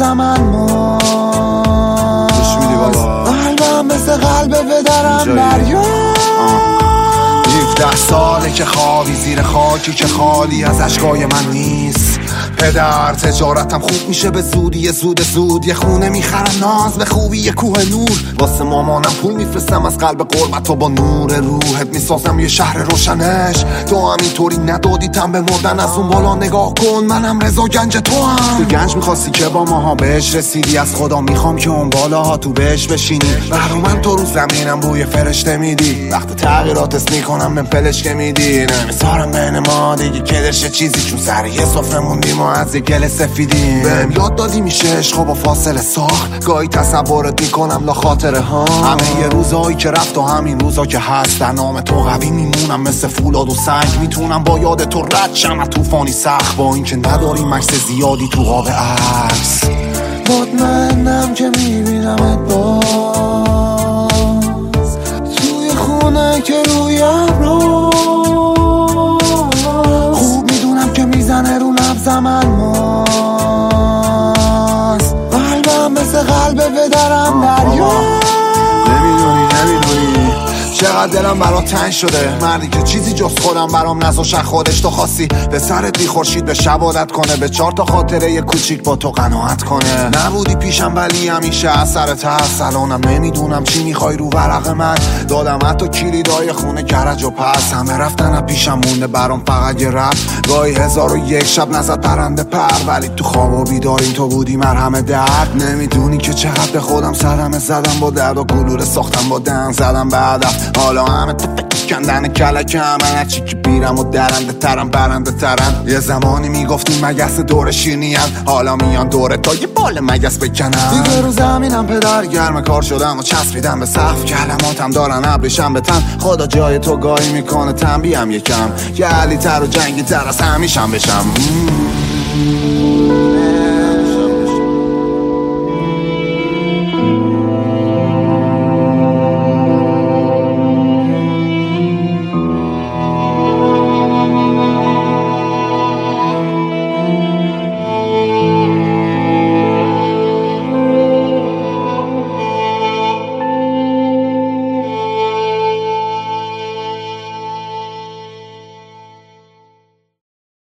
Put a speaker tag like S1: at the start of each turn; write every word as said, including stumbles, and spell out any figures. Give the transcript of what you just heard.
S1: نبضم الماس. قلبم مثل قلب پدرم دریا.
S2: هفده ساله که خوابی زیر خاکی که خالی از اشکای من نیست. پدر تجارتم خوب میشه به زودی، یه زود زود یه خونه میخرم ناز به خوبی، یه کوه نور واسه مامانم پول میفرستم از قلب قربت و با نور روحت میسازم یه شهر روشنش. تو همینطوری ندادیتم به مردن، از اون بالا نگاه کن منم رضا گنج تو هم. تو گنج میخواستی که با ماها بهش رسیدی، از خدا میخوام که اون بالاها تو بهش بشینی. برا من تو رو زمینم بوی فرشته میدی، وقت تغییرات اس میکنم به پلش که میدی. نمیذارم بین ما دیگه کدرشه چیزی، چون سر یه صفره موندیم و از یه گل سفیدیم. بهم یاد دادی میشه عشق با فاصله ساخت، گاهی تصورت میکنم لا خاطره ها. همه یه روزایی که رفت و همین روزا که هست، در نام تو قوی میمونم مثل فولاد و سنگ. میتونم با یاد تو رد شم از طوفانی سخت، با اینکه نداریم عکس زیادی تو قاب عکس.
S1: مطمئنم که میبینمت باز توی خونه که روی ابرو. خوب میدونم که میزنه رو نبضم الماس. قلبم مثل قلب پدرم دریا.
S2: نمیدونی نمیدونی چقدر دلم برات تنگ شده، مردی که چیزی جز خودم برام نذاشت خودش. تو خواستی به سرت بی خورشید به شب عادت کنه، به چهار تا خاطره یه کوچیک با تو قناعت کنه. نبودی پیشم ولی همیشه از سر ترس. الانم نمیدونم چی میخوای رو ورق من. دادم حتی کلیدای خونه گرج و پس، همه رفتن از پیشم مونده برام فقط یه رب. گاهی هزار و یک شب نزد پرنده پر، ولی تو خواب و بیداریم تو بودی مرهم درد. نمیدونی که چقدر به خودم صدمه زدم با درد و گلوله ساختم با دهن زدم بعد. حالا همه تفکر کندن کلکم، من هرچی که بیرم و درنده ترم برنده ترم. یه زمانی میگفتیم مگس دور شیرنین، حالا میان دوره تا یه بال مگس بکنم. دیگه رو زمینم پدر گرم کار شدم و چسبیدم به سقف، کلماتم دارن ابریشم به تن. خدا جای تو گاهی میکنه تنبیهم یکم، که علی تر و جنگی تر از همیشم بشم.